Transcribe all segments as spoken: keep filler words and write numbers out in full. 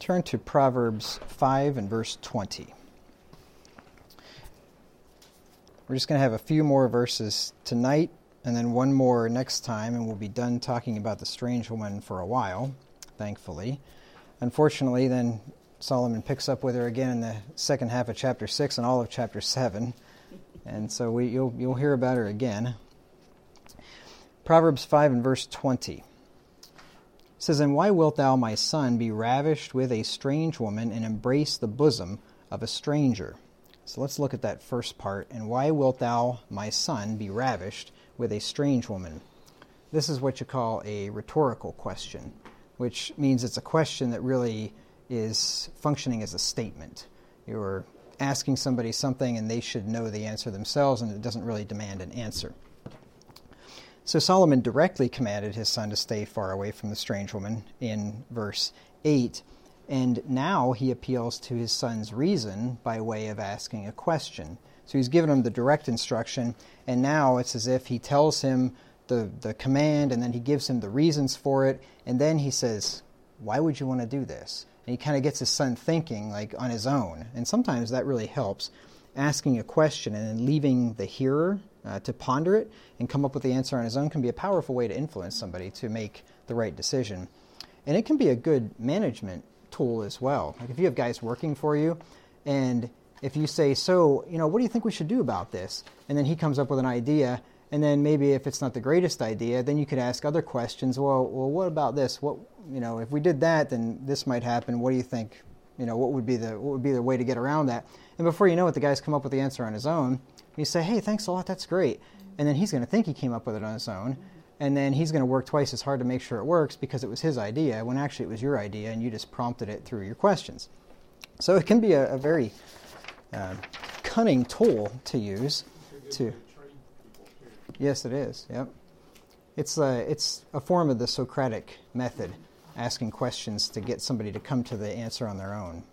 turn to Proverbs five and verse twenty. We're just going to have a few more verses tonight, and then one more next time, and we'll be done talking about the strange woman for a while, thankfully. Unfortunately, then Solomon picks up with her again in the second half of chapter six and all of chapter seven, and so we, you'll, you'll hear about her again. Proverbs five and verse twenty. It says, "And why wilt thou, my son, be ravished with a strange woman and embrace the bosom of a stranger?" So let's look at that first part. "And why wilt thou, my son, be ravished with a strange woman?" This is what you call a rhetorical question, which means it's a question that really is functioning as a statement. You're asking somebody something and they should know the answer themselves, and it doesn't really demand an answer. So Solomon directly commanded his son to stay far away from the strange woman in verse eight, and now he appeals to his son's reason by way of asking a question. So he's given him the direct instruction, and now it's as if he tells him the, the command, and then he gives him the reasons for it, and then he says, "Why would you want to do this?" And he kind of gets his son thinking like on his own, and sometimes that really helps. Asking a question and then leaving the hearer uh, to ponder it and come up with the answer on his own can be a powerful way to influence somebody to make the right decision. And it can be a good management tool as well. Like if you have guys working for you, and if you say, "So, you know, what do you think we should do about this?" And then he comes up with an idea, and then maybe if it's not the greatest idea, then you could ask other questions. Well, well, what about this? What, you know, if we did that, then this might happen. What do you think? You know, what would be the what would be the way to get around that? And before you know it, the guy's come up with the answer on his own. You say, "Hey, thanks a lot, that's great." And then he's going to think he came up with it on his own. And then he's going to work twice as hard to make sure it works because it was his idea, when actually it was your idea and you just prompted it through your questions. So it can be a, a very uh, cunning tool to use. To Yes, it is. Yep. It's a, it's a form of the Socratic method, asking questions to get somebody to come to the answer on their own.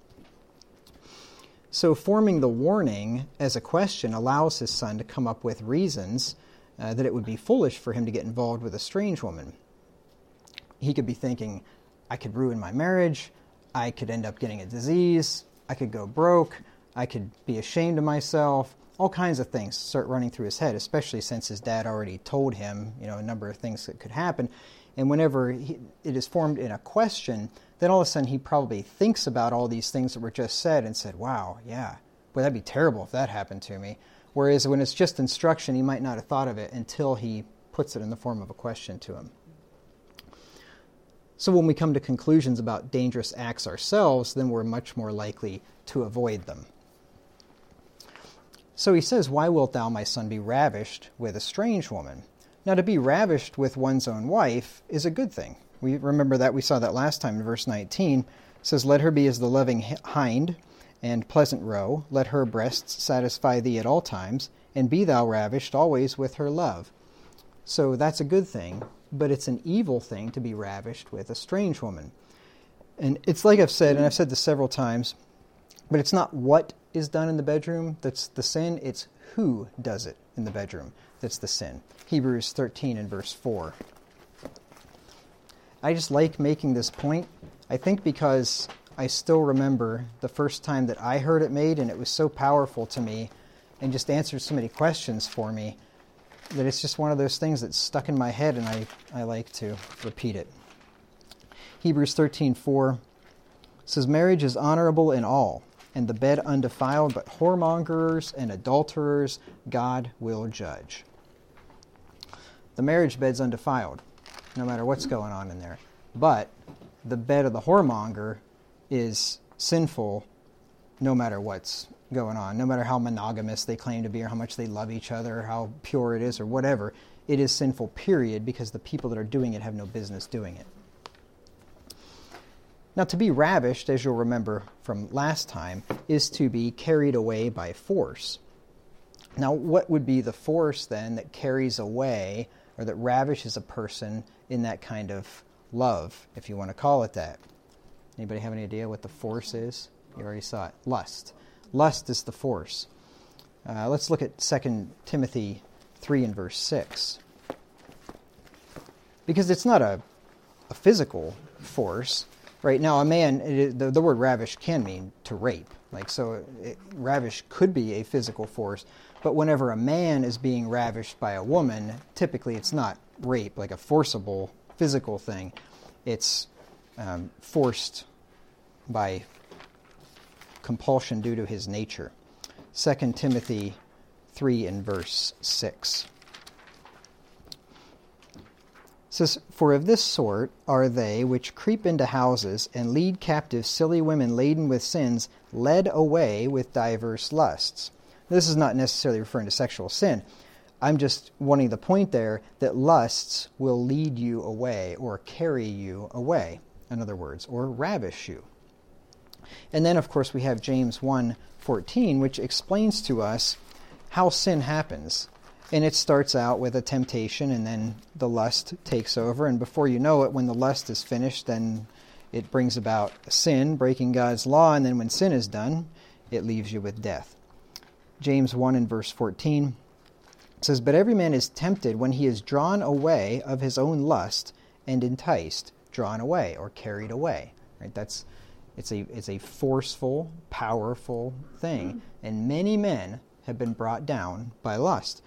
So forming the warning as a question allows his son to come up with reasons uh, that it would be foolish for him to get involved with a strange woman. He could be thinking, "I could ruin my marriage, I could end up getting a disease, I could go broke, I could be ashamed of myself." All kinds of things start running through his head, especially since his dad already told him, you know, a number of things that could happen. And whenever he, it is formed in a question, then all of a sudden he probably thinks about all these things that were just said and said, "Wow, yeah, boy, that'd be terrible if that happened to me." Whereas when it's just instruction, he might not have thought of it until he puts it in the form of a question to him. So when we come to conclusions about dangerous acts ourselves, then we're much more likely to avoid them. So he says, "Why wilt thou, my son, be ravished with a strange woman?" Now, to be ravished with one's own wife is a good thing. We remember that we saw that last time in verse nineteen. It says, "Let her be as the loving hind and pleasant roe. Let her breasts satisfy thee at all times, and be thou ravished always with her love." So that's a good thing, but it's an evil thing to be ravished with a strange woman. And it's like I've said, and I've said this several times, but it's not what is done in the bedroom that's the sin, it's who does it in the bedroom that's the sin. Hebrews thirteen and verse four. I just like making this point, I think because I still remember the first time that I heard it made, and it was so powerful to me and just answered so many questions for me that it's just one of those things that's stuck in my head, and I, I like to repeat it. Hebrews thirteen four says, "Marriage is honorable in all, and the bed undefiled, but whoremongers and adulterers God will judge." The marriage bed's undefiled, no matter what's going on in there. But the bed of the whoremonger is sinful no matter what's going on, no matter how monogamous they claim to be or how much they love each other or how pure it is or whatever. It is sinful, period, because the people that are doing it have no business doing it. Now, to be ravished, as you'll remember from last time, is to be carried away by force. Now, what would be the force, then, that carries away or that ravishes a person in that kind of love, if you want to call it that? Anybody have any idea what the force is? You already saw it. Lust. Lust is the force. Uh, let's look at Second Timothy three and verse six. Because it's not a, a physical force. Right now, a man, it, the, the word ravish can mean to rape. Like, so it, ravish could be a physical force, but whenever a man is being ravished by a woman, typically it's not rape, like a forcible physical thing. It's um, forced by compulsion due to his nature. Second Timothy three and verse six. It says, "For of this sort are they which creep into houses and lead captive silly women laden with sins, led away with diverse lusts." This is not necessarily referring to sexual sin. I'm just wanting the point there that lusts will lead you away or carry you away, in other words, or ravish you. And then, of course, we have James one fourteen, which explains to us how sin happens. And it starts out with a temptation, and then the lust takes over. And before you know it, when the lust is finished, then it brings about sin, breaking God's law. And then when sin is done, it leaves you with death. James one and verse fourteen says, "But every man is tempted when he is drawn away of his own lust and enticed," drawn away or carried away. Right? That's it's a it's a forceful, powerful thing, and many men have been brought down by lust.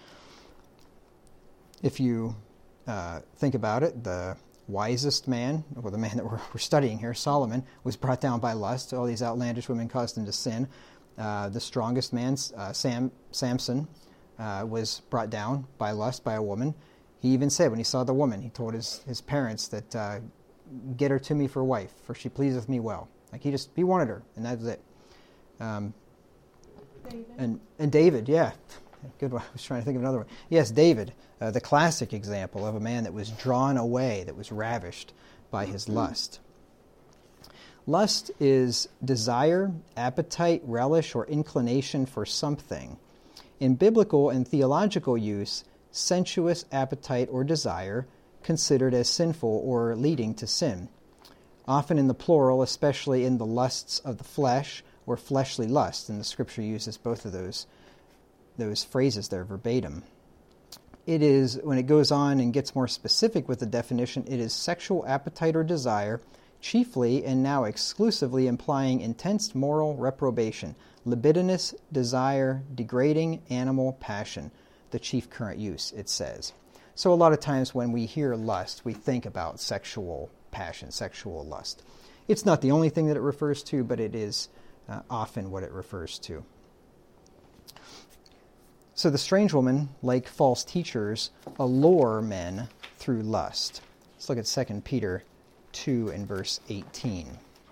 If you uh, think about it, the wisest man, or the man that we're, we're studying here, Solomon, was brought down by lust. All these outlandish women caused him to sin. Uh, the strongest man, uh, Sam, Samson, uh, was brought down by lust by a woman. He even said, when he saw the woman, he told his, his parents that, uh, "Get her to me for wife, for she pleaseth me well." Like he just, he wanted her, and that was it. Um, David. And, and David, yeah. Good one. I was trying to think of another one. Yes, David, uh, the classic example of a man that was drawn away, that was ravished by his lust. Lust is desire, appetite, relish, or inclination for something. In biblical and theological use, sensuous appetite or desire considered as sinful or leading to sin. Often in the plural, especially in the lusts of the flesh or fleshly lust, and the Scripture uses both of those those phrases there verbatim. It is, when it goes on and gets more specific with the definition, it is sexual appetite or desire, chiefly and now exclusively implying intense moral reprobation, libidinous desire, degrading animal passion, the chief current use, it says. So a lot of times when we hear lust, we think about sexual passion, sexual lust. It's not the only thing that it refers to, but it is uh, often what it refers to. So the strange woman, like false teachers, allure men through lust. Let's look at Second Peter two and verse eighteen.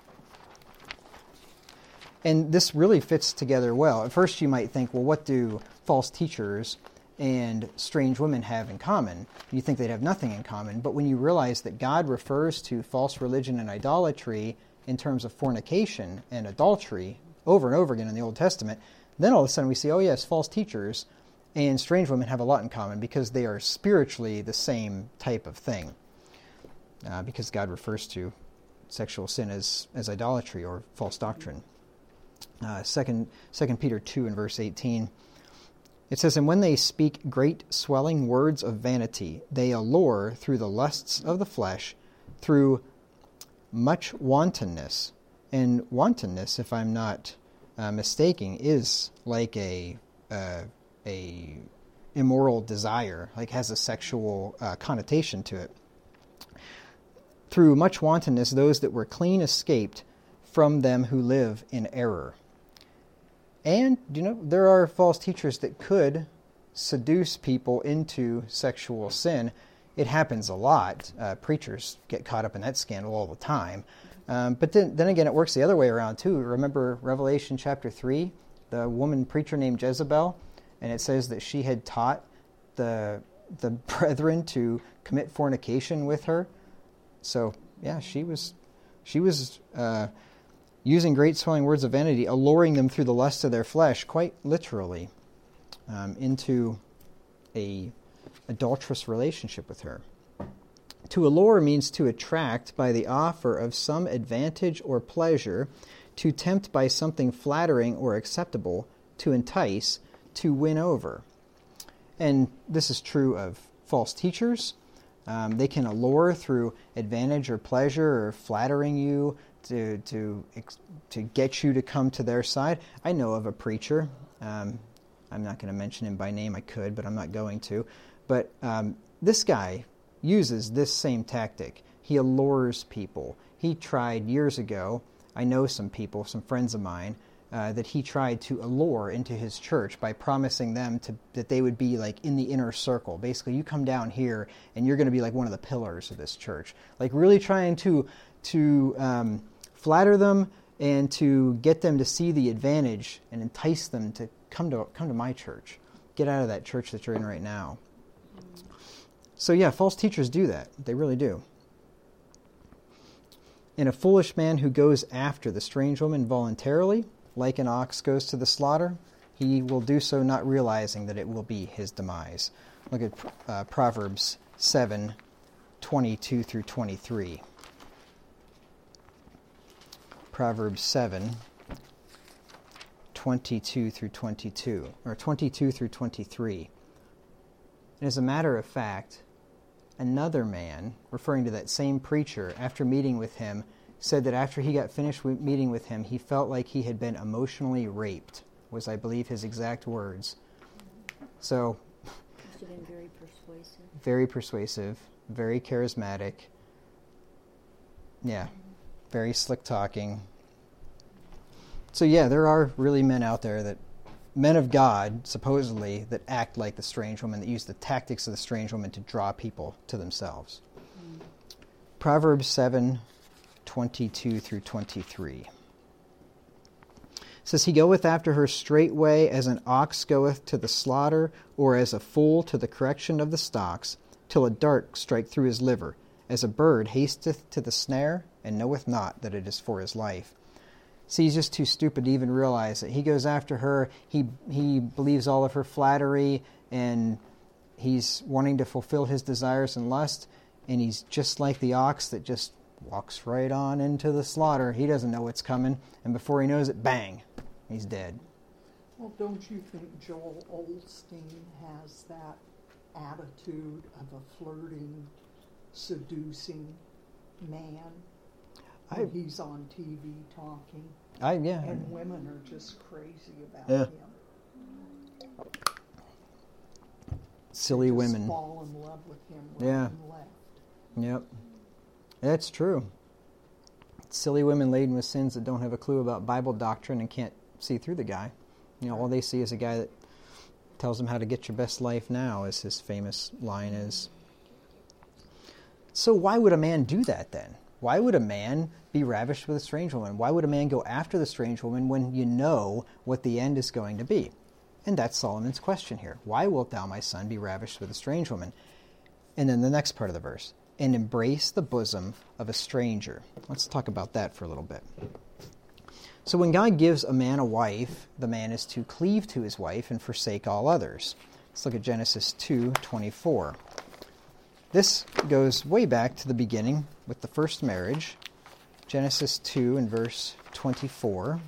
And this really fits together well. At first you might think, well, what do false teachers and strange women have in common? You think they'd have nothing in common. But when you realize that God refers to false religion and idolatry in terms of fornication and adultery over and over again in the Old Testament, then all of a sudden we see, oh yes, false teachers and strange women have a lot in common because they are spiritually the same type of thing. Uh, because God refers to sexual sin as, as idolatry or false doctrine. Uh, second, Second Peter two and verse eighteen, it says, "And when they speak great swelling words of vanity, they allure through the lusts of the flesh, through much wantonness." And wantonness, if I'm not uh, mistaken, is like a uh, a immoral desire, like has a sexual uh, connotation to it. "Through much wantonness, those that were clean escaped from them who live in error." And, you know, there are false teachers that could seduce people into sexual sin. It happens a lot. Uh, preachers get caught up in that scandal all the time. Um, but then, then again, it works the other way around, too. Remember Revelation chapter three, the woman preacher named Jezebel? And it says that she had taught the the brethren to commit fornication with her. So, yeah, she was she was uh, using great swelling words of vanity, alluring them through the lust of their flesh, quite literally, um, into a adulterous relationship with her. To allure means to attract by the offer of some advantage or pleasure, to tempt by something flattering or acceptable, to entice, to win over. And this is true of false teachers. Um, they can allure through advantage or pleasure or flattering you, to to to get you to come to their side. I know of a preacher. Um, I'm not going to mention him by name. I could, but I'm not going to. But um, this guy uses this same tactic. He allures people. He tried years ago. I know some people, some friends of mine, uh, that he tried to allure into his church by promising them to that they would be like in the inner circle. Basically, you come down here and you're going to be like one of the pillars of this church. Like really trying to to um, flatter them and to get them to see the advantage and entice them to come to come to my church. Get out of that church that you're in right now. So yeah, false teachers do that. They really do. And a foolish man who goes after the strange woman voluntarily, like an ox goes to the slaughter, he will do so not realizing that it will be his demise. Look at uh, Proverbs seven, twenty-two through twenty-three. Proverbs seven, twenty-two through twenty-two, or twenty-two through twenty-three. And as a matter of fact, another man, referring to that same preacher, after meeting with him, said that after he got finished meeting with him, he felt like he had been emotionally raped, was, I believe, his exact words. So, must have been very persuasive. Very persuasive, very charismatic. Yeah, very slick talking. So yeah, there are really men out there that, men of God, supposedly, that act like the strange woman, that use the tactics of the strange woman to draw people to themselves. Mm. Proverbs seven, twenty-two through twenty-three. It says, he goeth after her straightway as an ox goeth to the slaughter, or as a fool to the correction of the stocks, till a dart strike through his liver, as a bird hasteth to the snare, and knoweth not that it is for his life. See, he's just too stupid to even realize that he goes after her. He he believes all of her flattery, and he's wanting to fulfill his desires and lust, and he's just like the ox that just walks right on into the slaughter. He doesn't know what's coming, and before he knows it, bang, he's dead. Well, don't you think Joel Osteen has that attitude of a flirting, seducing man? I, he's on T V talking. I yeah. And women are just crazy about yeah. him. Silly they just women. fall in love with him right yeah. and left. Yep. That's true. Silly women laden with sins that don't have a clue about Bible doctrine and can't see through the guy. You know, all they see is a guy that tells them how to get your best life now, as his famous line is. So why would a man do that then? Why would a man be ravished with a strange woman? Why would a man go after the strange woman when you know what the end is going to be? And that's Solomon's question here. Why wilt thou, my son, be ravished with a strange woman? And then the next part of the verse, and embrace the bosom of a stranger. Let's talk about that for a little bit. So when God gives a man a wife, the man is to cleave to his wife and forsake all others. Let's look at Genesis two twenty-four. This goes way back to the beginning with the first marriage. Genesis two and verse twenty-four.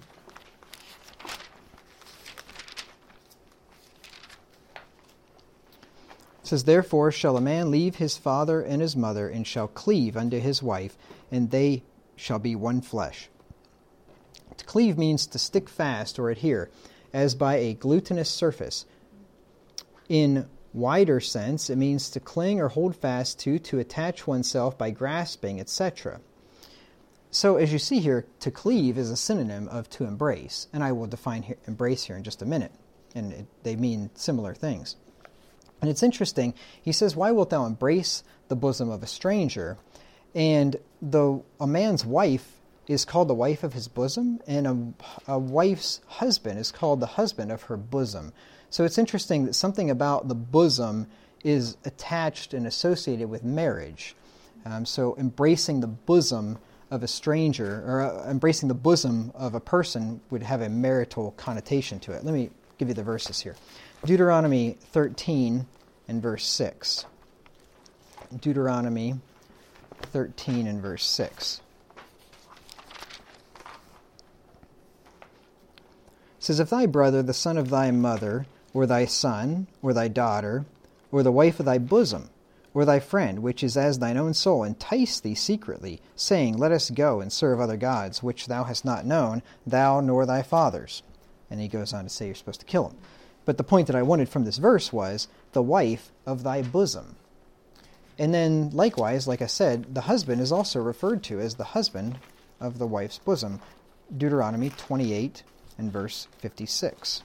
It says, therefore shall a man leave his father and his mother, and shall cleave unto his wife, and they shall be one flesh. To cleave means to stick fast or adhere, as by a glutinous surface. In wider sense, it means to cling or hold fast to, to attach oneself by grasping, et cetera. So as you see here, to cleave is a synonym of to embrace, and I will define here, embrace here in just a minute, and it, they mean similar things. And it's interesting, he says, why wilt thou embrace the bosom of a stranger? And the a man's wife is called the wife of his bosom, and a, a wife's husband is called the husband of her bosom. So it's interesting that something about the bosom is attached and associated with marriage. Um, so embracing the bosom of a stranger, or uh, embracing the bosom of a person, would have a marital connotation to it. Let me give you the verses here. Deuteronomy thirteen and verse six. Deuteronomy thirteen and verse six. It says, if thy brother, the son of thy mother, or thy son, or thy daughter, or the wife of thy bosom, or thy friend, which is as thine own soul, entice thee secretly, saying, Let us go and serve other gods, which thou hast not known, thou nor thy fathers. And he goes on to say you're supposed to kill him. But the point that I wanted from this verse was the wife of thy bosom. And then likewise, like I said, the husband is also referred to as the husband of the wife's bosom. Deuteronomy twenty-eight and verse fifty-six.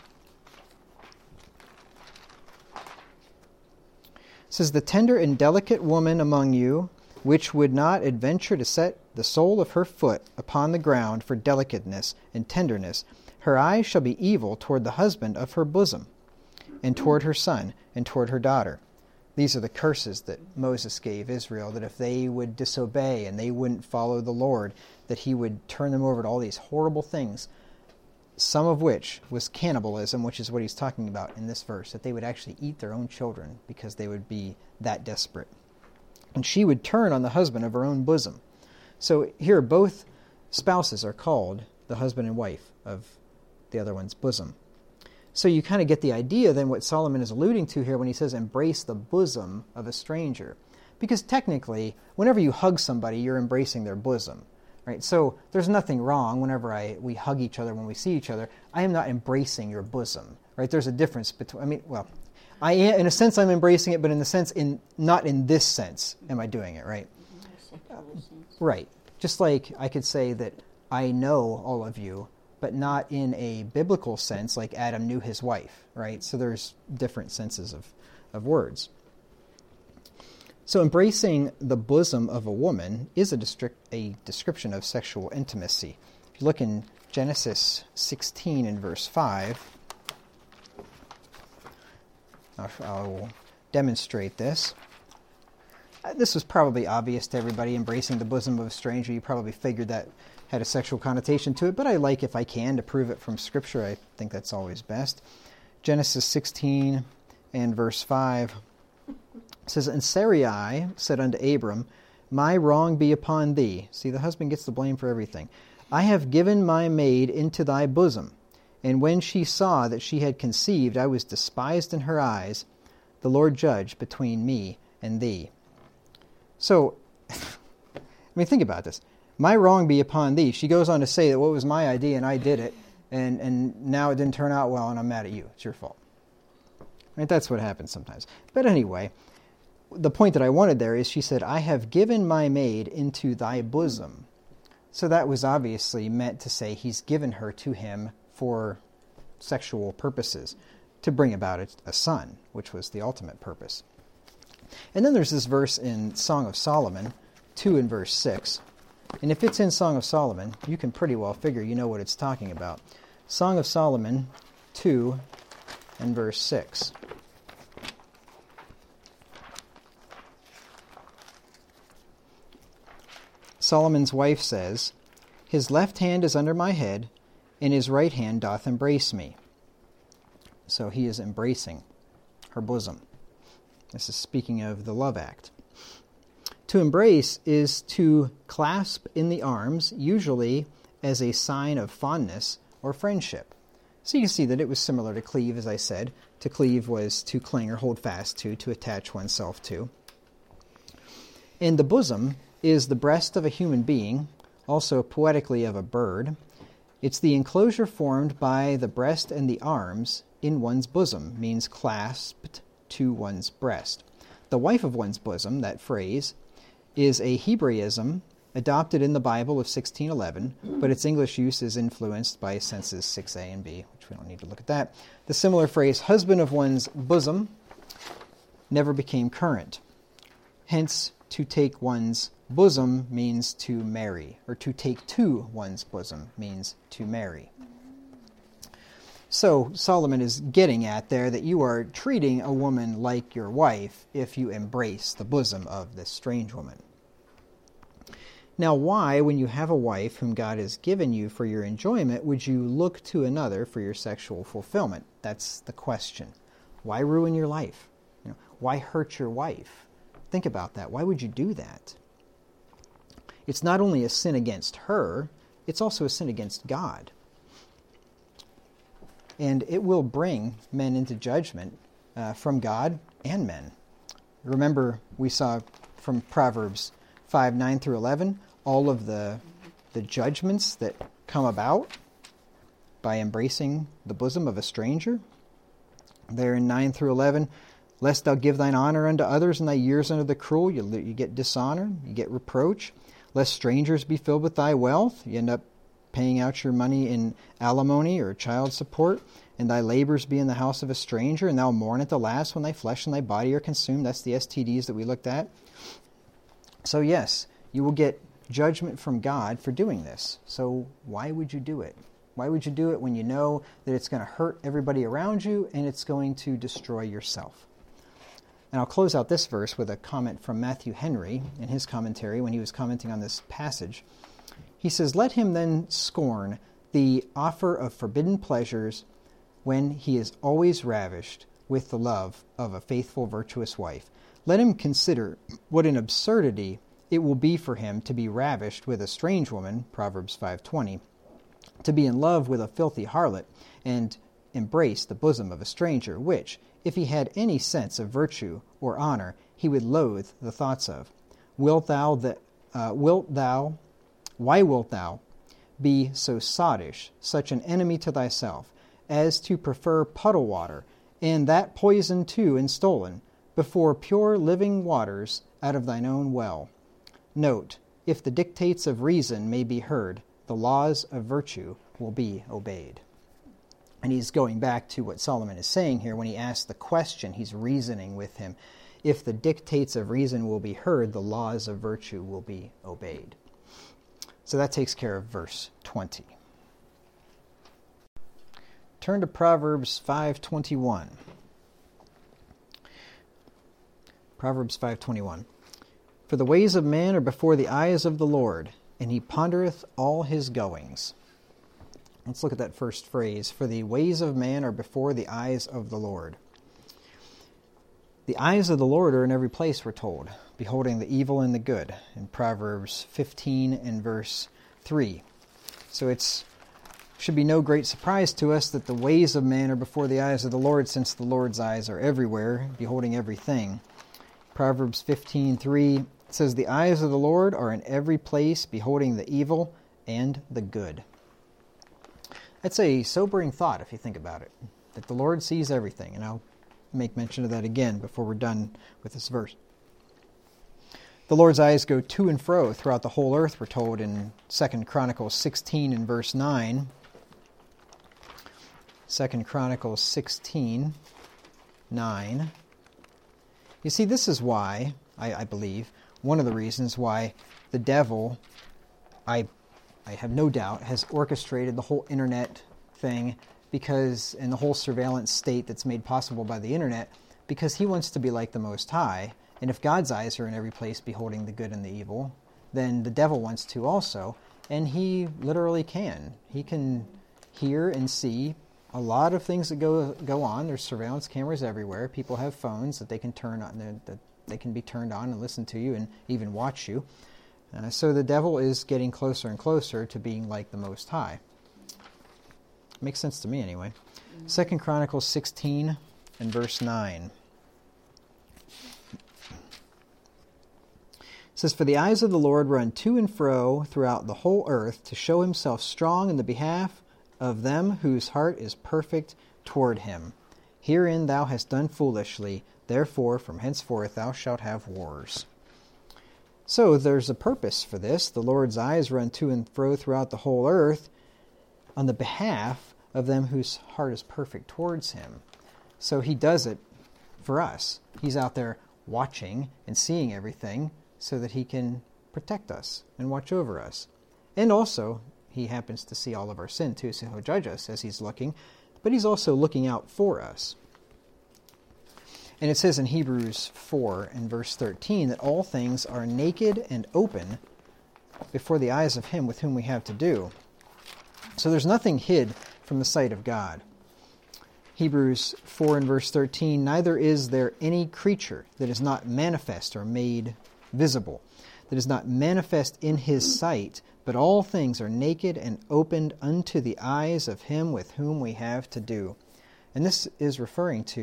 It says, The tender and delicate woman among you, which would not adventure to set the sole of her foot upon the ground for delicateness and tenderness, her eyes shall be evil toward the husband of her bosom, and toward her son, and toward her daughter. These are the curses that Moses gave Israel, that if they would disobey and they wouldn't follow the Lord, that he would turn them over to all these horrible things, some of which was cannibalism, which is what he's talking about in this verse, that they would actually eat their own children because they would be that desperate. And she would turn on the husband of her own bosom. So here both spouses are called the husband and wife of the other one's bosom. So you kind of get the idea then what Solomon is alluding to here when he says embrace the bosom of a stranger. Because technically, whenever you hug somebody, you're embracing their bosom. Right? So there's nothing wrong whenever I we hug each other when we see each other. I am not embracing your bosom. Right? There's a difference between, I mean, well, I am, in a sense I'm embracing it, but in the sense, in not in this sense am I doing it, right? Right. Just like I could say that I know all of you, but not in a biblical sense like Adam knew his wife, right? So there's different senses of, of words. So embracing the bosom of a woman is a, district, a description of sexual intimacy. If you look in Genesis sixteen and verse five, I'll, I'll demonstrate this. Uh, this was probably obvious to everybody, embracing the bosom of a stranger. You probably figured that had a sexual connotation to it, but I like, if I can, to prove it from Scripture. I think that's always best. Genesis sixteen and verse five says, And Sarai said unto Abram, My wrong be upon thee. See, the husband gets the blame for everything. I have given my maid into thy bosom, and when she saw that she had conceived, I was despised in her eyes. The Lord judge between me and thee. So, I mean, think about this. My wrong be upon thee. She goes on to say that what was my idea and I did it, and, and now it didn't turn out well and I'm mad at you. It's your fault. Right? That's what happens sometimes. But anyway, the point that I wanted there is she said, I have given my maid into thy bosom. So that was obviously meant to say he's given her to him for sexual purposes, to bring about a, a son, which was the ultimate purpose. And then there's this verse in Song of Solomon, two and verse six. And if it's in Song of Solomon, you can pretty well figure you know what it's talking about. Song of Solomon two and verse six. Solomon's wife says, His left hand is under my head, and his right hand doth embrace me. So he is embracing her bosom. This is speaking of the love act. To embrace is to clasp in the arms, usually as a sign of fondness or friendship. So you can see that it was similar to cleave, as I said. To cleave was to cling or hold fast to, to attach oneself to. And the bosom is the breast of a human being, also poetically of a bird. It's the enclosure formed by the breast and the arms in one's bosom, means clasped to one's breast. The wife of one's bosom, that phrase, is a Hebraism adopted in the Bible of sixteen eleven, but its English use is influenced by senses six A and B, which we don't need to look at that. The similar phrase, husband of one's bosom, never became current. Hence, to take one's bosom means to marry, or to take to one's bosom means to marry. So Solomon is getting at there that you are treating a woman like your wife if you embrace the bosom of this strange woman. Now, why, when you have a wife whom God has given you for your enjoyment, would you look to another for your sexual fulfillment? That's the question. Why ruin your life? You know, why hurt your wife? Think about that. Why would you do that? It's not only a sin against her, it's also a sin against God. And it will bring men into judgment uh, from God and men. remember, we saw from Proverbs five, nine through eleven, all of the, the judgments that come about by embracing the bosom of a stranger. There in nine through eleven, lest thou give thine honor unto others and thy years unto the cruel, you, you get dishonor, you get reproach. Lest strangers be filled with thy wealth, you end up paying out your money in alimony or child support, and thy labors be in the house of a stranger, and thou mourn at the last when thy flesh and thy body are consumed. That's the S T Ds that we looked at. So yes, you will get judgment from God for doing this. So why would you do it? Why would you do it when you know that it's going to hurt everybody around you and it's going to destroy yourself? And I'll close out this verse with a comment from Matthew Henry in his commentary when he was commenting on this passage. He says, "Let him then scorn the offer of forbidden pleasures when he is always ravished with the love of a faithful, virtuous wife. Let him consider what an absurdity it will be for him to be ravished with a strange woman," Proverbs five twenty, "to be in love with a filthy harlot, and embrace the bosom of a stranger, which, if he had any sense of virtue or honor, he would loathe the thoughts of. Wilt thou that uh, wilt thou why wilt thou be so sottish, such an enemy to thyself, as to prefer puddle water, and that poison too and stolen, before pure living waters out of thine own well? Note, if the dictates of reason may be heard, the laws of virtue will be obeyed." And he's going back to what Solomon is saying here when he asks the question. He's reasoning with him. If the dictates of reason will be heard, the laws of virtue will be obeyed. So that takes care of verse twenty. Turn to Proverbs five twenty-one. Proverbs five twenty-one. "For the ways of man are before the eyes of the Lord, and he pondereth all his goings." Let's look at that first phrase. For the ways of man are before the eyes of the Lord. The eyes of the Lord are in every place, we're told, beholding the evil and the good, in Proverbs fifteen and verse three. So it should be no great surprise to us that the ways of man are before the eyes of the Lord, since the Lord's eyes are everywhere, beholding everything. Proverbs fifteen three says, "The eyes of the Lord are in every place, beholding the evil and the good." That's a sobering thought if you think about it, that the Lord sees everything. And I'll make mention of that again before we're done with this verse. The Lord's eyes go to and fro throughout the whole earth, we're told in Second Chronicles sixteen and verse nine. Second Chronicles sixteen, nine. You see, this is why, I, I believe, one of the reasons why the devil, I I have no doubt, has orchestrated the whole internet thing, because, and the whole surveillance state that's made possible by the internet, because he wants to be like the Most High. And if God's eyes are in every place beholding the good and the evil, then the devil wants to also, and he literally can. He can hear and see a lot of things that go go on. There's surveillance cameras everywhere. People have phones that they can turn on, that they can be turned on and listen to you and even watch you. Uh, so the devil is getting closer and closer to being like the Most High. Makes sense to me anyway. Mm-hmm. Second Chronicles sixteen and verse nine. It says, "For the eyes of the Lord run to and fro throughout the whole earth, to show himself strong in the behalf of them whose heart is perfect toward him. Herein thou hast done foolishly, therefore from henceforth thou shalt have wars." So there's a purpose for this. The Lord's eyes run to and fro throughout the whole earth on the behalf of them whose heart is perfect towards him. So he does it for us. He's out there watching and seeing everything so that he can protect us and watch over us. And also, he happens to see all of our sin too, so he'll judge us as he's looking, but he's also looking out for us. And it says in Hebrews four and verse thirteen that all things are naked and open before the eyes of him with whom we have to do. So there's nothing hid from the sight of God. Hebrews four and verse thirteen, "Neither is there any creature that is not manifest or made visible, that is not manifest in his sight, but all things are naked and opened unto the eyes of him with whom we have to do." And this is referring to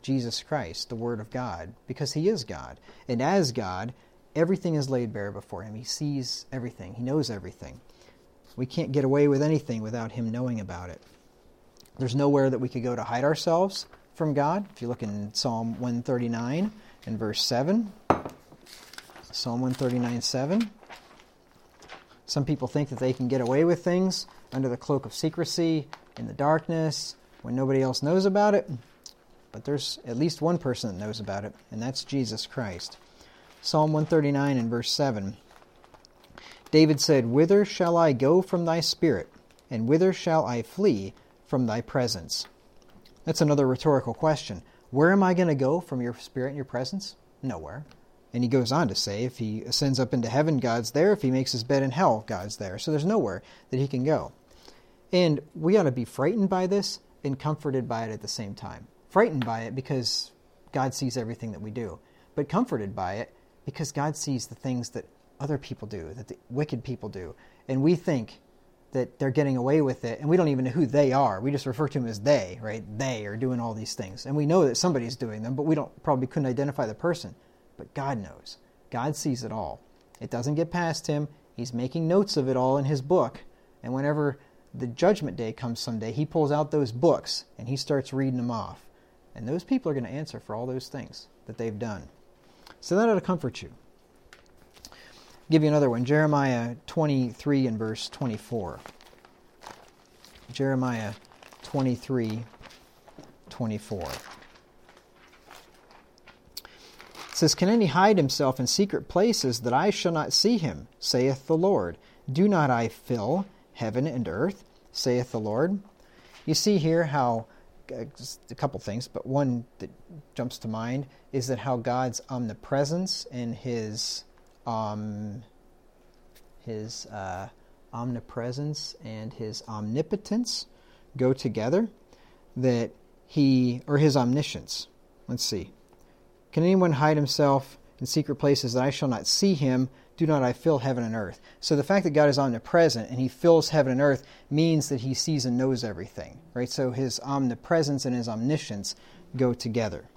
Jesus Christ, the Word of God, because he is God. And as God, everything is laid bare before him. He sees everything. He knows everything. We can't get away with anything without him knowing about it. There's nowhere that we could go to hide ourselves from God. If you look in Psalm one thirty-nine and verse seven, Psalm one thirty-nine, seven. Some people think that they can get away with things under the cloak of secrecy, in the darkness, when nobody else knows about it. But there's at least one person that knows about it, and that's Jesus Christ. Psalm one thirty-nine and verse seven. David said, "Whither shall I go from thy spirit, and whither shall I flee from thy presence?" That's another rhetorical question. Where am I going to go from your spirit and your presence? Nowhere. And he goes on to say, if he ascends up into heaven, God's there. If he makes his bed in hell, God's there. So there's nowhere that he can go. And we ought to be frightened by this and comforted by it at the same time. Frightened by it because God sees everything that we do. But comforted by it because God sees the things that other people do, that the wicked people do. And we think that they're getting away with it, and we don't even know who they are. We just refer to them as they, right? They are doing all these things. And we know that somebody's doing them, but we don't probably couldn't identify the person. But God knows. God sees it all. It doesn't get past him. He's making notes of it all in his book. And whenever the judgment day comes someday, he pulls out those books and he starts reading them off. And those people are going to answer for all those things that they've done. So that ought to comfort you. I'll give you another one. Jeremiah twenty-three and verse twenty-four. Jeremiah twenty-three, twenty-four. It says, "Can any hide himself in secret places that I shall not see him, saith the Lord? Do not I fill heaven and earth, saith the Lord?" You see here how, uh, just a couple things, but one that jumps to mind is that how God's omnipresence and his um, his uh, omnipresence and his omnipotence go together. That he, or his omniscience. Let's see. "Can anyone hide himself in secret places that I shall not see him? Do not I fill heaven and earth?" So the fact that God is omnipresent and he fills heaven and earth means that he sees and knows everything, right? So his omnipresence and his omniscience go together.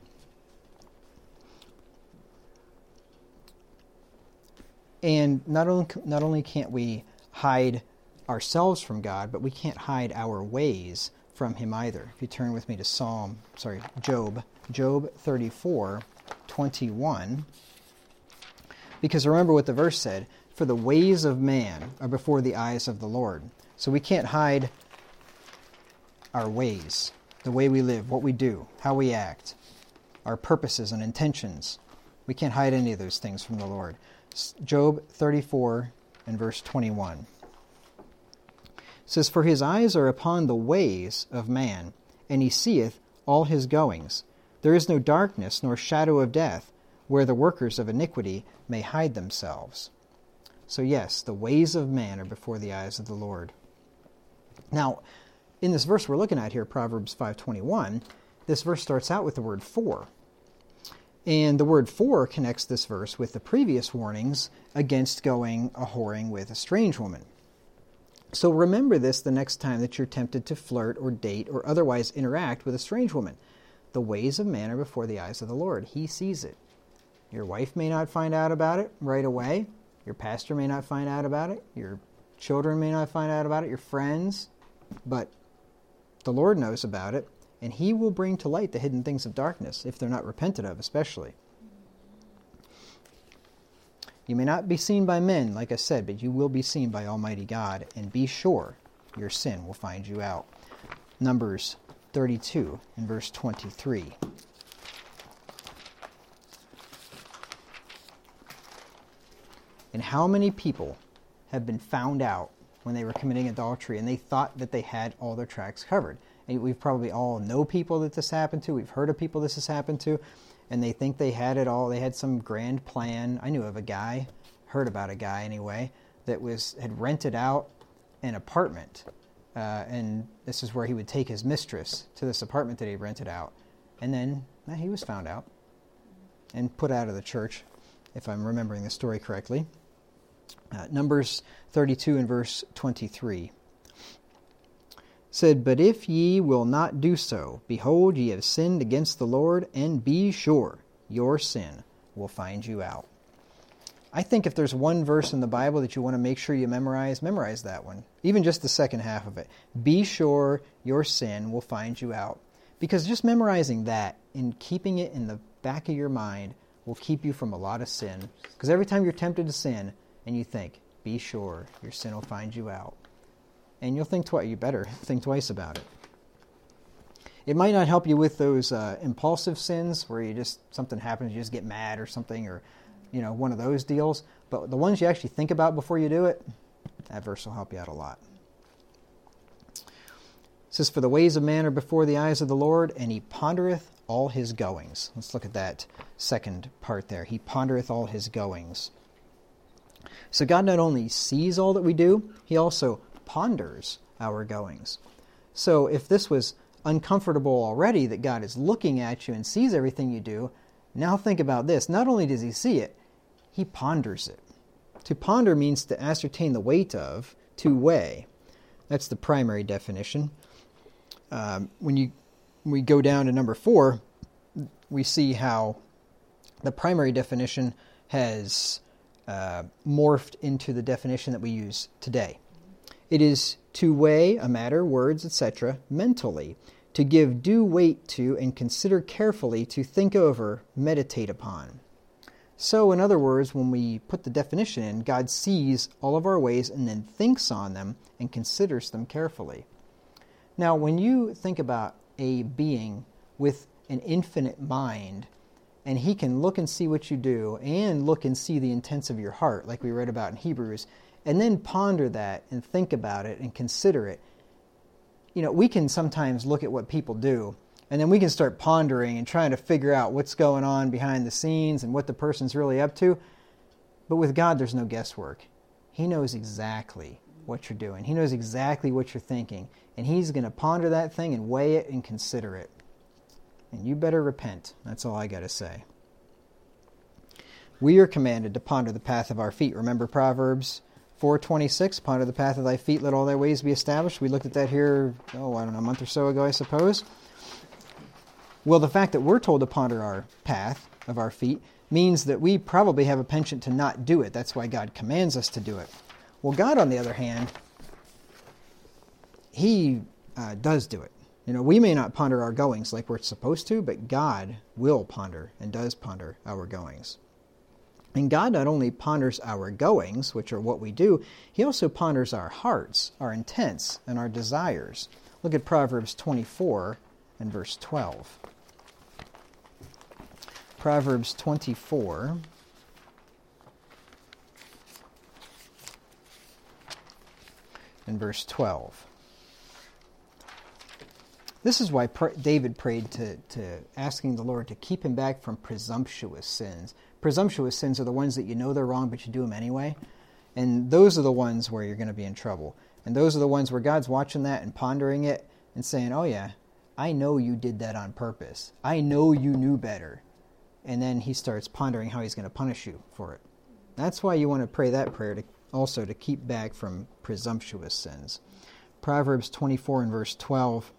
And not only not only can't we hide ourselves from God, but we can't hide our ways from him either. If you turn with me to Psalm, sorry, Job, Job thirty-four, twenty-one. Because remember what the verse said, "For the ways of man are before the eyes of the Lord." So we can't hide our ways, the way we live, what we do, how we act, our purposes and intentions. We can't hide any of those things from the Lord. Job thirty-four and verse twenty-one. It says, "For his eyes are upon the ways of man, and he seeth all his goings. There is no darkness nor shadow of death, where the workers of iniquity may hide themselves." So yes, the ways of man are before the eyes of the Lord. Now, in this verse we're looking at here, Proverbs five twenty-one, this verse starts out with the word "for." And the word "for" connects this verse with the previous warnings against going a-whoring with a strange woman. So remember this the next time that you're tempted to flirt or date or otherwise interact with a strange woman. The ways of man are before the eyes of the Lord. He sees it. Your wife may not find out about it right away. Your pastor may not find out about it. Your children may not find out about it. Your friends. But the Lord knows about it, and he will bring to light the hidden things of darkness, if they're not repented of, especially. You may not be seen by men, like I said, but you will be seen by Almighty God, and be sure your sin will find you out. Numbers thirty-two and verse twenty-three. "And how many people have been found out when they were committing adultery, and they thought that they had all their tracks covered?" And we've probably all know people that this happened to. We've heard of people this has happened to, and they think they had it all. They had some grand plan. I knew of a guy, heard about a guy anyway, that was had rented out an apartment, uh, and this is where he would take his mistress to this apartment that he rented out, and then uh, he was found out and put out of the church, if I'm remembering the story correctly. Uh, Numbers thirty-two and verse twenty-three. said, But if ye will not do so, behold, ye have sinned against the Lord, and be sure your sin will find you out. I think if there's one verse in the Bible that you want to make sure you memorize, memorize that one. Even just the second half of it. Be sure your sin will find you out. Because just memorizing that and keeping it in the back of your mind will keep you from a lot of sin. Because every time you're tempted to sin and you think, be sure your sin will find you out. And you'll think twice. You better think twice about it. It might not help you with those uh, impulsive sins where you just, something happens, you just get mad or something, or you know, one of those deals. But the ones you actually think about before you do it, that verse will help you out a lot. It says, For the ways of man are before the eyes of the Lord, and he pondereth all his goings. Let's look at that second part there. He pondereth all his goings. So God not only sees all that we do, he also ponders our goings. So if this was uncomfortable already, that God is looking at you and sees everything you do, now think about this. Not only does he see it, he ponders it. To ponder means to ascertain the weight of, to weigh. That's the primary definition. Um, when you when we go down to number four, we see how the primary definition has uh, morphed into the definition that we use today. It is to weigh a matter, words, et cetera, mentally, to give due weight to and consider carefully, to think over, meditate upon. So, in other words, when we put the definition in, God sees all of our ways and then thinks on them and considers them carefully. Now, when you think about a being with an infinite mind, and he can look and see what you do, and look and see the intents of your heart, like we read about in Hebrews, and then ponder that and think about it and consider it, you know, we can sometimes look at what people do, and then we can start pondering and trying to figure out what's going on behind the scenes and what the person's really up to. But with God, there's no guesswork. He knows exactly what you're doing. He knows exactly what you're thinking. And he's going to ponder that thing and weigh it and consider it. And you better repent. That's all I got to say. We are commanded to ponder the path of our feet. Remember Proverbs four twenty-six, ponder the path of thy feet, let all thy ways be established. We looked at that here, oh, I don't know, a month or so ago, I suppose. Well, the fact that we're told to ponder our path of our feet means that we probably have a penchant to not do it. That's why God commands us to do it. Well, God, on the other hand, he uh, does do it. You know, we may not ponder our goings like we're supposed to, but God will ponder and does ponder our goings. And God not only ponders our goings, which are what we do, he also ponders our hearts, our intents, and our desires. Look at Proverbs twenty-four and verse twelve. Proverbs twenty-four and verse twelve. This is why David prayed to, to asking the Lord to keep him back from presumptuous sins. Presumptuous sins are the ones that you know they're wrong, but you do them anyway. And those are the ones where you're going to be in trouble. And those are the ones where God's watching that and pondering it and saying, oh yeah, I know you did that on purpose. I know you knew better. And then he starts pondering how he's going to punish you for it. That's why you want to pray that prayer to also to keep back from presumptuous sins. Proverbs twenty-four and verse twelve.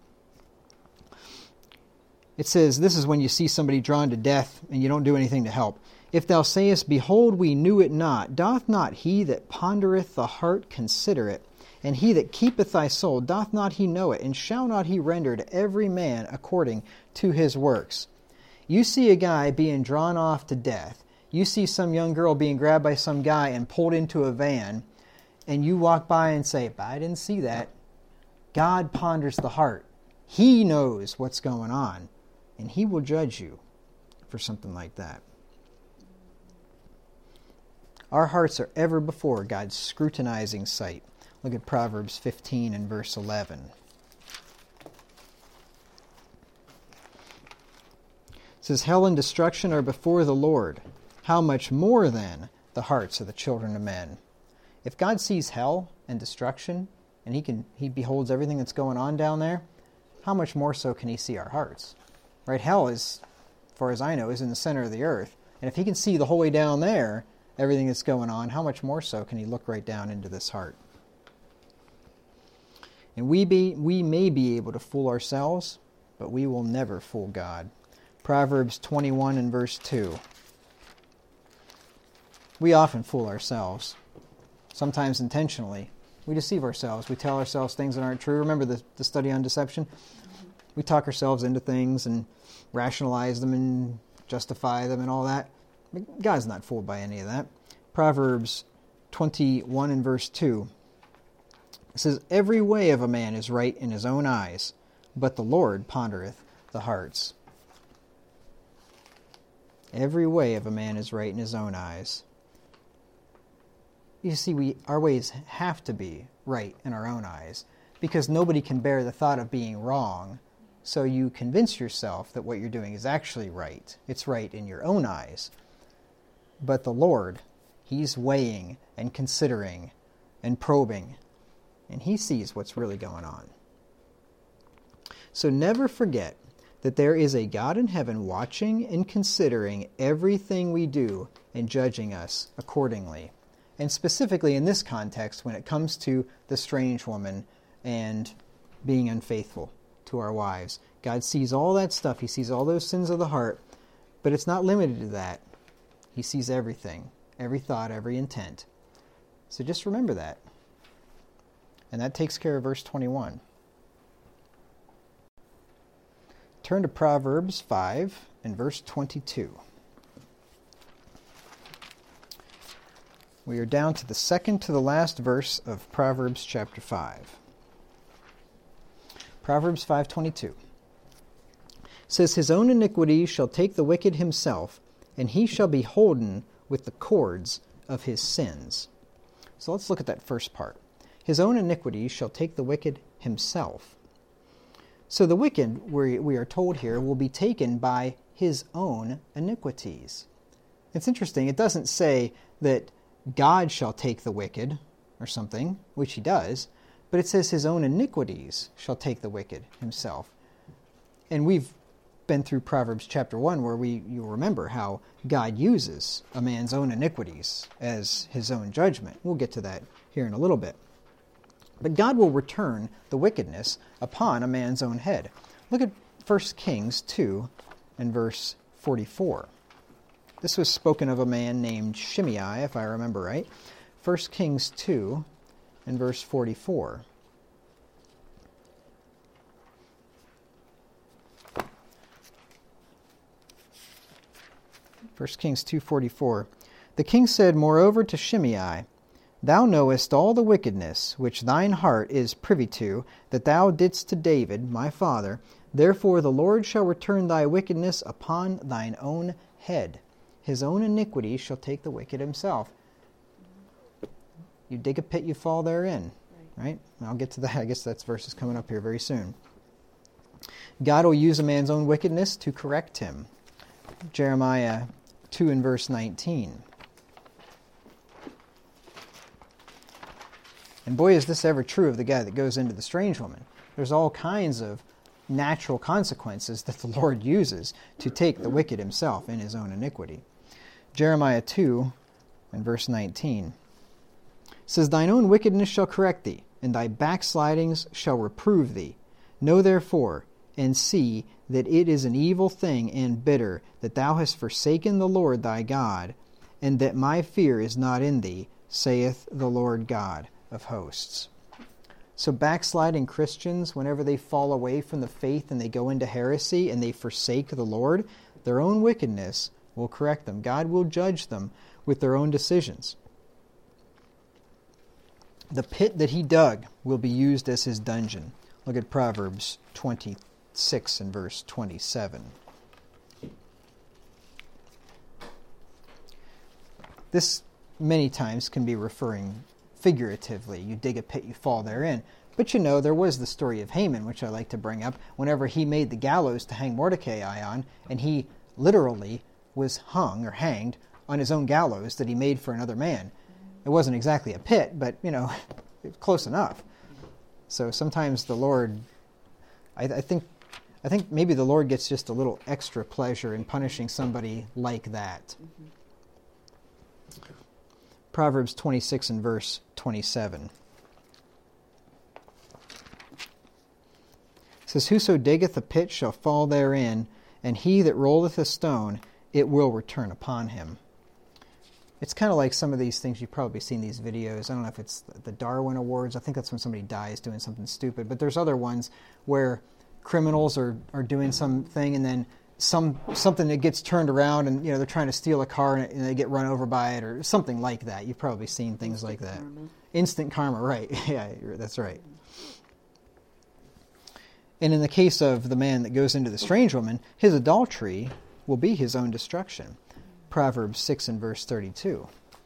It says, this is when you see somebody drawn to death and you don't do anything to help. If thou sayest, behold, we knew it not, doth not he that pondereth the heart consider it? And he that keepeth thy soul, doth not he know it? And shall not he render to every man according to his works? You see a guy being drawn off to death. You see some young girl being grabbed by some guy and pulled into a van. And you walk by and say, but I didn't see that. God ponders the heart. He knows what's going on. And he will judge you for something like that. Our hearts are ever before God's scrutinizing sight. Look at Proverbs fifteen and verse eleven. It says, hell and destruction are before the Lord. How much more then the hearts of the children of men? If God sees hell and destruction, and he can he beholds everything that's going on down there, how much more so can he see our hearts? Right? Hell is, as far as I know, is in the center of the earth. And if he can see the whole way down there, everything that's going on, how much more so can he look right down into this heart? And we be we may be able to fool ourselves, but we will never fool God. Proverbs twenty-one and verse two. We often fool ourselves, sometimes intentionally. We deceive ourselves. We tell ourselves things that aren't true. Remember the, the study on deception? We talk ourselves into things and rationalize them and justify them and all that. But God's not fooled by any of that. Proverbs twenty-one and verse two. It says, every way of a man is right in his own eyes, but the Lord pondereth the hearts. Every way of a man is right in his own eyes. You see, we our ways have to be right in our own eyes, because nobody can bear the thought of being wrong. So you convince yourself that what you're doing is actually right. It's right in your own eyes. But the Lord, He's weighing and considering and probing, and He sees what's really going on. So never forget that there is a God in heaven watching and considering everything we do and judging us accordingly. And specifically in this context, when it comes to the strange woman and being unfaithful to our wives. God sees all that stuff. He sees all those sins of the heart, but it's not limited to that. He sees everything, every thought, every intent. So just remember that. And that takes care of verse twenty-one. Turn to Proverbs five and verse twenty-two. We are down to the second to the last verse of Proverbs chapter five. Proverbs five twenty-two says, his own iniquity shall take the wicked himself, and he shall be holden with the cords of his sins. So let's look at that first part. His own iniquity shall take the wicked himself. So the wicked, we, we are told here, will be taken by his own iniquities. It's interesting. It doesn't say that God shall take the wicked or something, which he does, but it says his own iniquities shall take the wicked himself. And we've been through Proverbs chapter one where we you remember how God uses a man's own iniquities as his own judgment. We'll get to that here in a little bit. But God will return the wickedness upon a man's own head. Look at First Kings two and verse forty-four. This was spoken of a man named Shimei, if I remember right. First Kings two and verse forty-four. First Kings two forty-four. The king said moreover to Shimei, thou knowest all the wickedness which thine heart is privy to, that thou didst to David my father. Therefore the Lord shall return thy wickedness upon thine own head. His own iniquity shall take the wicked himself. You dig a pit, you fall therein. Right? right? I'll get to that. I guess that's verses coming up here very soon. God will use a man's own wickedness to correct him. Jeremiah two and verse nineteen. And boy, is this ever true of the guy that goes into the strange woman. There's all kinds of natural consequences that the Lord uses to take the wicked himself in his own iniquity. Jeremiah two and verse nineteen says, thine own wickedness shall correct thee, and thy backslidings shall reprove thee. Know therefore, and see that it is an evil thing and bitter, that thou hast forsaken the Lord thy God, and that my fear is not in thee, saith the Lord God of hosts. So backsliding Christians, whenever they fall away from the faith and they go into heresy and they forsake the Lord, their own wickedness will correct them. God will judge them with their own decisions. The pit that he dug will be used as his dungeon. Look at Proverbs twenty-six and verse twenty-seven. This many times can be referring figuratively. You dig a pit, you fall therein. But you know, there was the story of Haman, which I like to bring up, whenever he made the gallows to hang Mordecai on, and he literally was hung or hanged on his own gallows that he made for another man. It wasn't exactly a pit, but, you know, close enough. So sometimes the Lord, I, I think I think maybe the Lord gets just a little extra pleasure in punishing somebody like that. Mm-hmm. Proverbs twenty-six and verse twenty-seven. It says, whoso diggeth a pit shall fall therein, and he that rolleth a stone, it will return upon him. It's kind of like some of these things, you've probably seen these videos. I don't know if it's the Darwin Awards. I think that's when somebody dies doing something stupid. But there's other ones where criminals are, are doing something, and then some something that gets turned around, and you know they're trying to steal a car, and, and they get run over by it, or something like that. You've probably seen things Instant like that. karma. Instant karma, right. Yeah, you're- that's right. And in the case of the man that goes into the strange woman, his adultery will be his own destruction. Proverbs six and verse thirty-two.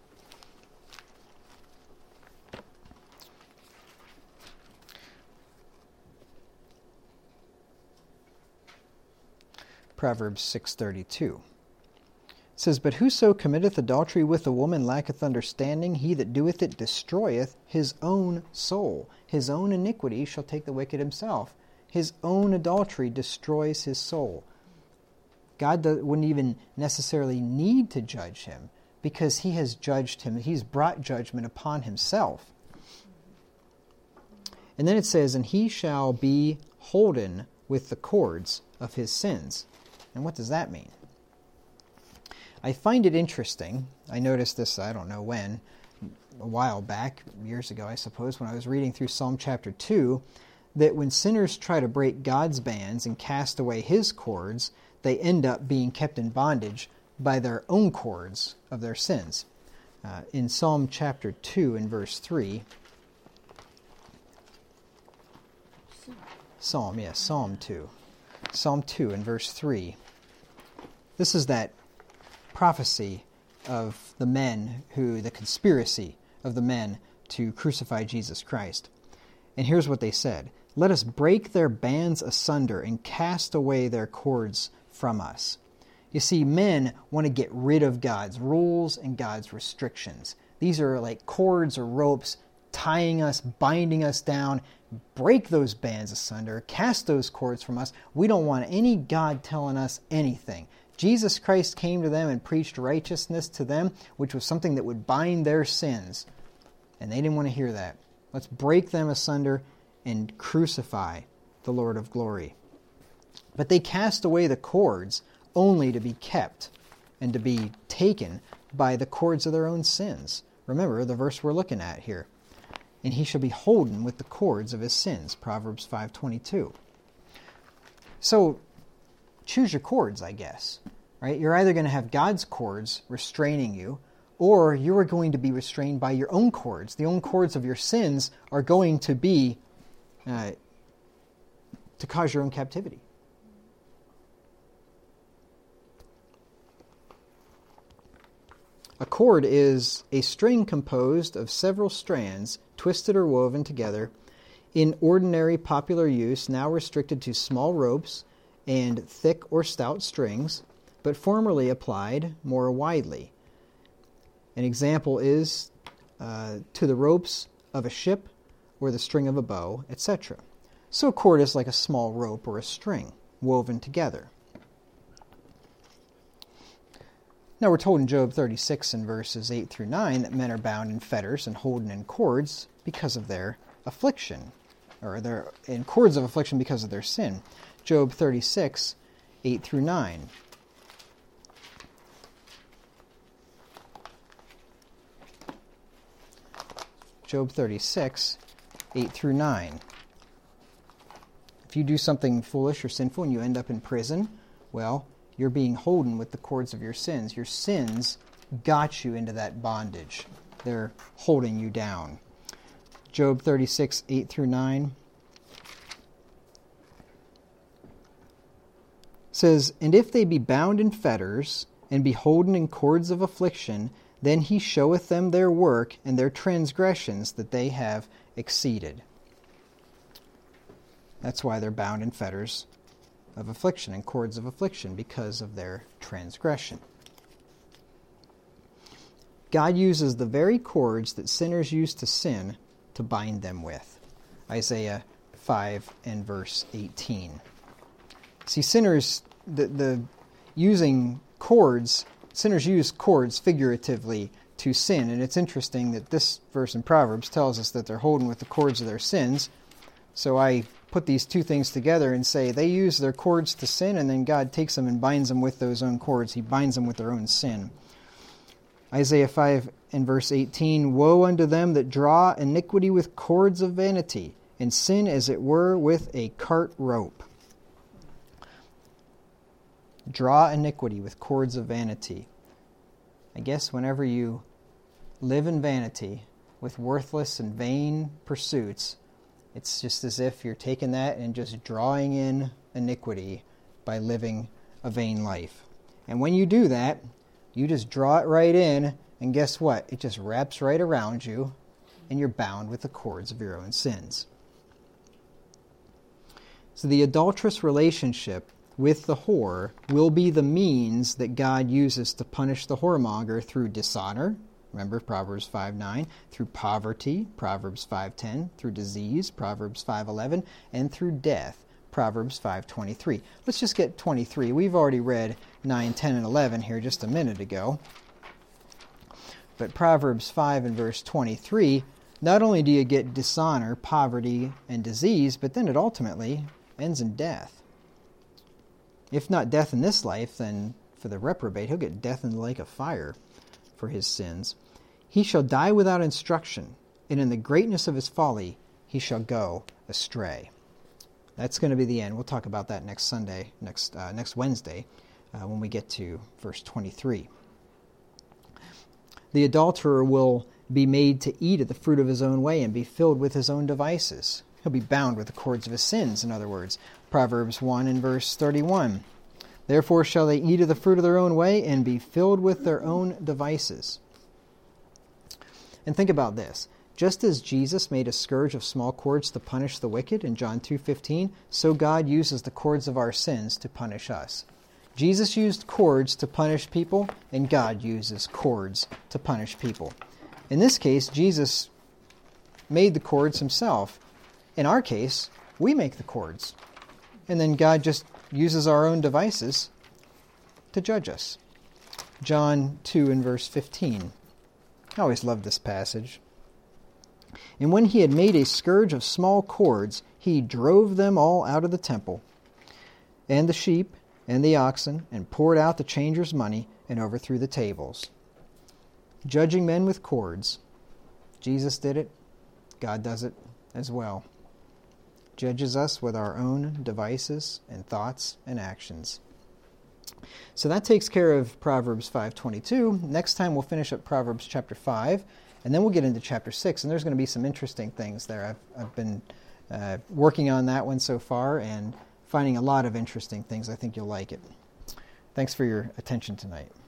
Proverbs six thirty-two. It says, but whoso committeth adultery with a woman lacketh understanding. He that doeth it destroyeth his own soul. His own iniquity shall take the wicked himself. His own adultery destroys his soul. God do- wouldn't even necessarily need to judge him, because he has judged him. He's brought judgment upon himself. And then it says, and he shall be holden with the cords of his sins. And what does that mean? I find it interesting. I noticed this, I don't know when, a while back, years ago, I suppose, when I was reading through Psalm chapter two, that when sinners try to break God's bands and cast away his cords, they end up being kept in bondage by their own cords of their sins. Uh, in Psalm chapter two and verse three, Psalm, yes, Psalm two. Psalm two and verse three. This is that prophecy of the men who, the conspiracy of the men to crucify Jesus Christ. And here's what they said. Let us break their bands asunder and cast away their cords from us. You see, men want to get rid of God's rules and God's restrictions. These are like cords or ropes tying us, binding us down. Break those bands asunder, cast those cords from us. We don't want any God telling us anything. Jesus Christ came to them and preached righteousness to them, which was something that would bind their sins. And they didn't want to hear that. Let's break them asunder and crucify the Lord of glory. But they cast away the cords only to be kept and to be taken by the cords of their own sins. Remember the verse we're looking at here. And he shall be holden with the cords of his sins. Proverbs five twenty-two. So, choose your cords, I guess. Right? You're either going to have God's cords restraining you, or you are going to be restrained by your own cords. The own cords of your sins are going to be uh, to cause your own captivity. A cord is a string composed of several strands, twisted or woven together, in ordinary popular use, now restricted to small ropes and thick or stout strings, but formerly applied more widely. An example is uh, to the ropes of a ship or the string of a bow, et cetera. So a cord is like a small rope or a string woven together. Now we're told in Job thirty-six in verses eight through nine that men are bound in fetters and holden in cords because of their affliction, or their in cords of affliction because of their sin. Job thirty-six, eight through nine. Job thirty-six, eight through nine. If you do something foolish or sinful and you end up in prison, well, you're being holden with the cords of your sins. Your sins got you into that bondage. They're holding you down. Job thirty-six, eight through nine says, and if they be bound in fetters, and be holden in cords of affliction, then he showeth them their work and their transgressions that they have exceeded. That's why they're bound in fetters of affliction and cords of affliction, because of their transgression. God uses the very cords that sinners use to sin to bind them with. Isaiah five and verse eighteen. See, sinners, the, the using cords, sinners use cords figuratively to sin, and it's interesting that this verse in Proverbs tells us that they're holden with the cords of their sins. So I put these two things together and say they use their cords to sin, and then God takes them and binds them with those own cords. He binds them with their own sin. Isaiah five and verse eighteen, woe unto them that draw iniquity with cords of vanity, and sin as it were with a cart rope. Draw iniquity with cords of vanity. I guess whenever you live in vanity with worthless and vain pursuits, it's just as if you're taking that and just drawing in iniquity by living a vain life. And when you do that, you just draw it right in, and guess what? It just wraps right around you, and you're bound with the cords of your own sins. So the adulterous relationship with the whore will be the means that God uses to punish the whoremonger through dishonor, remember Proverbs five nine, through poverty, Proverbs five ten, through disease, Proverbs five eleven, and through death, Proverbs five twenty-three. Let's just get twenty-three. We've already read nine, ten, and eleven here just a minute ago. But Proverbs five and verse twenty-three, not only do you get dishonor, poverty, and disease, but then it ultimately ends in death. If not death in this life, then for the reprobate, he'll get death in the lake of fire for his sins. He shall die without instruction, and in the greatness of his folly he shall go astray. That's going to be the end. We'll talk about that next Sunday, next uh, next Wednesday, uh, when we get to verse twenty-three. The adulterer will be made to eat of the fruit of his own way and be filled with his own devices. He'll be bound with the cords of his sins, in other words. Proverbs one and verse thirty-one. Therefore shall they eat of the fruit of their own way and be filled with their own devices. And think about this. Just as Jesus made a scourge of small cords to punish the wicked in John two fifteen, so God uses the cords of our sins to punish us. Jesus used cords to punish people, and God uses cords to punish people. In this case, Jesus made the cords himself. In our case, we make the cords. And then God just uses our own devices to judge us. John two and verse fifteen. I always loved this passage. And when he had made a scourge of small cords, he drove them all out of the temple, and the sheep, and the oxen, and poured out the changers' money, and overthrew the tables. Judging men with cords. Jesus did it. God does it as well. Judges us with our own devices and thoughts and actions. So that takes care of Proverbs five twenty-two. Next time we'll finish up Proverbs chapter five, and then we'll get into chapter six, and there's going to be some interesting things there. I've, I've been uh, working on that one so far and finding a lot of interesting things. I think you'll like it. Thanks for your attention tonight.